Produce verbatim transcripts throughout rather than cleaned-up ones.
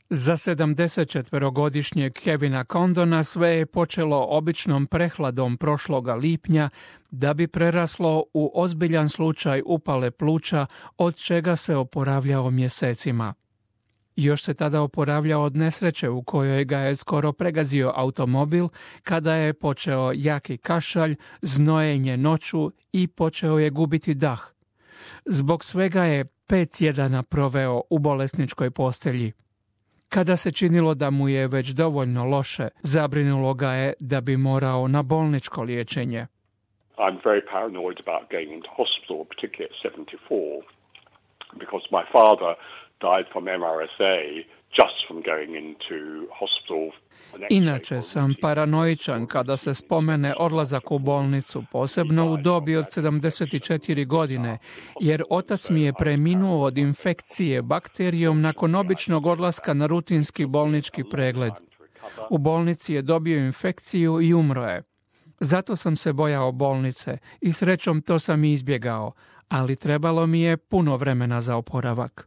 Za sedamdesetčetverogodišnjeg Kevina Condona sve je počelo običnom prehladom prošloga lipnja da bi preraslo u ozbiljan slučaj upale pluća od čega se oporavljao mjesecima. Još se tada oporavljao od nesreće u kojoj ga je skoro pregazio automobil kada je počeo jaki kašalj, znojenje noću i počeo je gubiti dah. Zbog svega je pet tjedana proveo u bolesničkoj postelji. Kada se činilo da mu je već dovoljno loše, zabrinulo ga je da bi morao na bolničko liječenje. I'm very paranoid about going into hospital, particularly at seventy-four, because my father died from M R S A just from going into hospital. Inače sam paranoičan kada se spomene odlazak u bolnicu, posebno u dobi od sedamdeset četiri godine, jer otac mi je preminuo od infekcije bakterijom nakon običnog odlaska na rutinski bolnički pregled. U bolnici je dobio infekciju i umro je. Zato sam se bojao bolnice i srećom to sam izbjegao, ali trebalo mi je puno vremena za oporavak.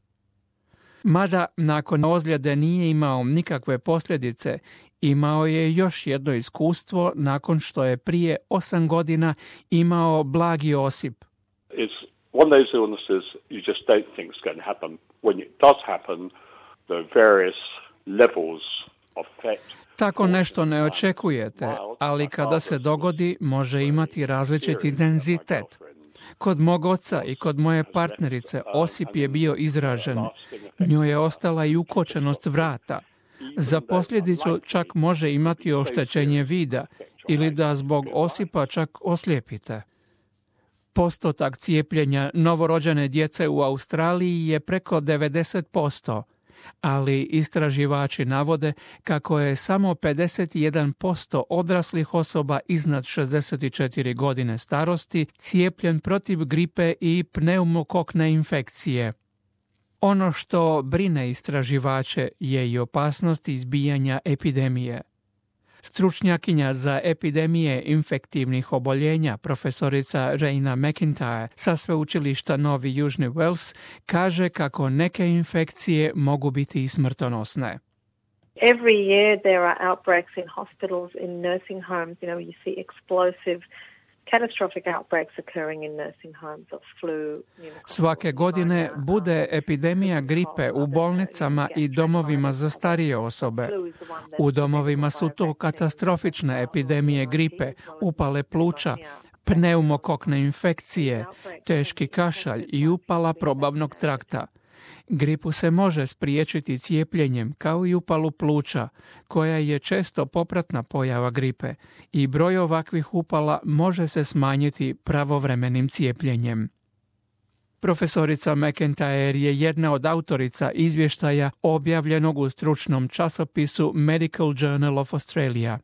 Mada nakon ozljede nije imao nikakve posljedice, imao je još jedno iskustvo nakon što je prije osam godina imao blagi osip. It's one of those illnesses you just don't think is going to happen. When it does happen, the various levels of effect. Tako nešto ne očekujete, ali kada se dogodi može imati različit intenzitet. Kod mog oca i kod moje partnerice osip je bio izražen. Njoj je ostala i ukočenost vrata. Za posljedicu čak može imati oštećenje vida ili da zbog osipa čak oslijepite. Postotak cijepljenja novorođene djece u Australiji je preko devedeset posto, ali istraživači navode kako je samo pedeset jedan posto odraslih osoba iznad šezdeset četiri godine starosti cijepljen protiv gripe i pneumokokne infekcije. Ono što brine istraživače je i opasnost izbijanja epidemije. Stručnjakinja za epidemije infektivnih oboljenja, profesorica Raina McIntyre sa sveučilišta Novi Južni Wales, kaže kako neke infekcije mogu biti i smrtonosne. Every year there are outbreaks in hospitals, in nursing homes. You know, you see explosive catastrophic outbreaks occurring in nursing homes of flu. Svake godine bude epidemija gripe u bolnicama i domovima za starije osobe. U domovima su to katastrofične epidemije gripe, upale pluća, pneumokokne infekcije, teški kašalj i upala probavnog trakta. Gripu se može spriječiti cijepljenjem kao i upalu pluća, koja je često popratna pojava gripe, i broj ovakvih upala može se smanjiti pravovremenim cijepljenjem. Profesorica McIntyre je jedna od autorica izvještaja objavljenog u stručnom časopisu Medical Journal of Australia.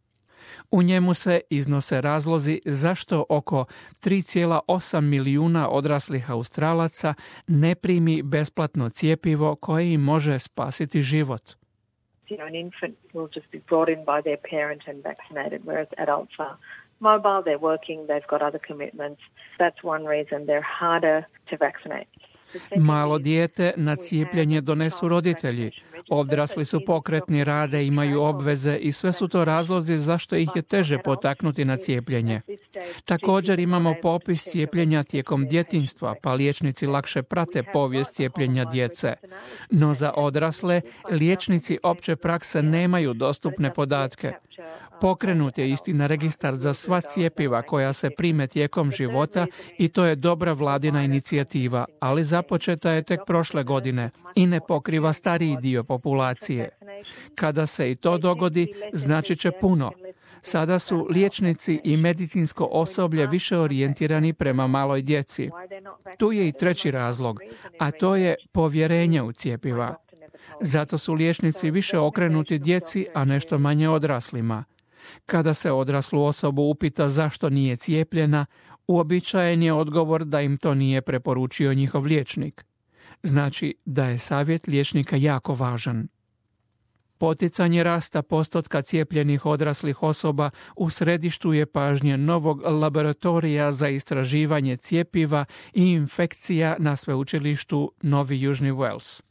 U njemu se iznose razlozi zašto oko tri zarez osam milijuna odraslih Australaca ne primi besplatno cjepivo koje im može spasiti život. An infant will just be brought in by their parent and vaccinated, whereas adults are mobile, they're working, they've got other commitments. That's one reason they're harder to vaccinate. Malo dijete na cijepljenje donesu roditelji. Odrasli su pokretni, rade, imaju obveze i sve su to razlozi zašto ih je teže potaknuti na cijepljenje. Također imamo popis cijepljenja tijekom djetinjstva, pa liječnici lakše prate povijest cijepljenja djece. No za odrasle, liječnici opće prakse nemaju dostupne podatke. Pokrenut je istina registar za sva cjepiva koja se prime tijekom života i to je dobra vladina inicijativa, ali započeta je tek prošle godine i ne pokriva stariji dio populacije. Kada se i to dogodi, znači će puno. Sada su liječnici i medicinsko osoblje više orijentirani prema maloj djeci. Tu je i treći razlog, a to je povjerenje u cjepiva. Zato su liječnici više okrenuti djeci, a nešto manje odraslima. Kada se odraslu osobu upita zašto nije cijepljena, uobičajen je odgovor da im to nije preporučio njihov liječnik. Znači da je savjet liječnika jako važan. Poticanje rasta postotka cijepljenih odraslih osoba u središtu je pažnje novog laboratorija za istraživanje cjepiva i infekcija na sveučilištu Novi Južni Wales.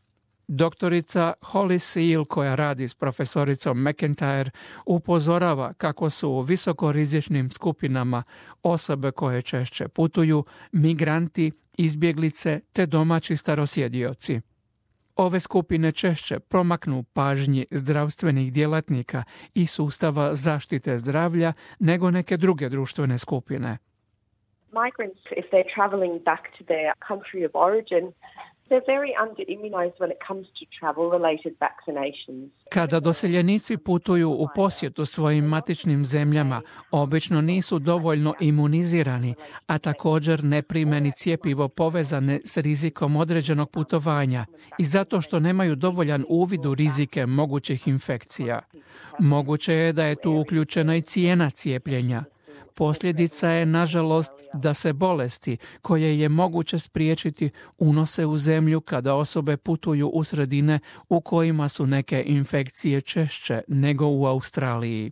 Doktorica Holly Seal, koja radi s profesoricom McIntyre, upozorava kako su u visokorizičnim skupinama osobe koje češće putuju, migranti, izbjeglice te domaći starosjedioci. Ove skupine češće promaknu pažnji zdravstvenih djelatnika i sustava zaštite zdravlja nego neke druge društvene skupine. Migrants, if they're travelling back to their country of origin, they're very under-immunized when it comes to travel-related vaccinations. Kada doseljenici putuju u posjetu svojim matičnim zemljama, obično nisu dovoljno imunizirani, a također ne prime ni cjepivo povezane s rizikom određenog putovanja i zato što nemaju dovoljan uvid u rizike mogućih infekcija. Moguće je da je tu uključena i cijena cijepljenja. Posljedica je, nažalost, da se bolesti, koje je moguće spriječiti, unose u zemlju kada osobe putuju u sredine u kojima su neke infekcije češće nego u Australiji.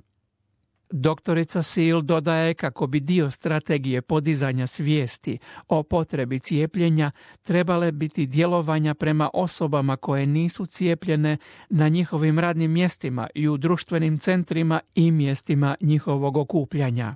Doktorica Seal dodaje kako bi dio strategije podizanja svijesti o potrebi cijepljenja trebale biti djelovanja prema osobama koje nisu cijepljene na njihovim radnim mjestima i u društvenim centrima i mjestima njihovog okupljanja.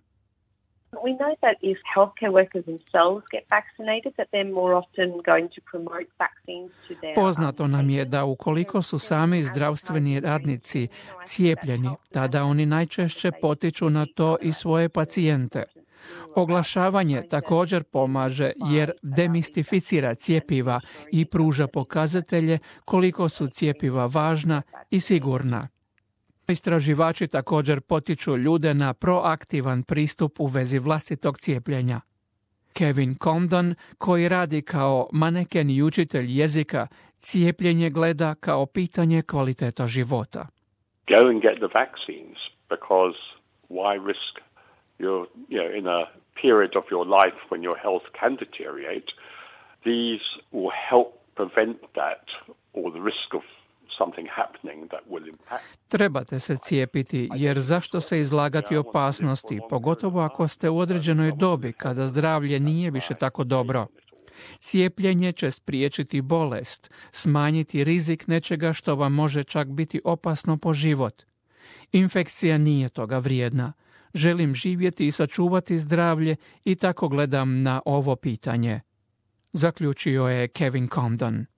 We know that if healthcare workers themselves get vaccinated, that they're more often going to promote vaccines to their... Poznato nam je da ukoliko su sami zdravstveni radnici cijepljeni, tada oni najčešće potiču na to i svoje pacijente. Oglašavanje također pomaže jer demistificira cjepiva i pruža pokazatelje koliko su cjepiva važna i sigurna. Istraživači također potiču ljude na proaktivan pristup u vezi vlastitog cijepljenja. Kevin Comdon, koji radi kao maneken i učitelj jezika, cijepljenje gleda kao pitanje kvaliteta života. Go and get the vaccines because why risk you're, you know, in a period of your life when your health can deteriorate. These will help prevent that or the risk of something happening that will impact. Trebate se cijepiti, jer zašto se izlagati opasnosti, pogotovo ako ste u određenoj dobi kada zdravlje nije više tako dobro. Cijepljenje će spriječiti bolest, smanjiti rizik nečega što vam može čak biti opasno po život. Infekcija nije toga vrijedna. Želim živjeti i sačuvati zdravlje i tako gledam na ovo pitanje. Zaključio je Kevin Comdon.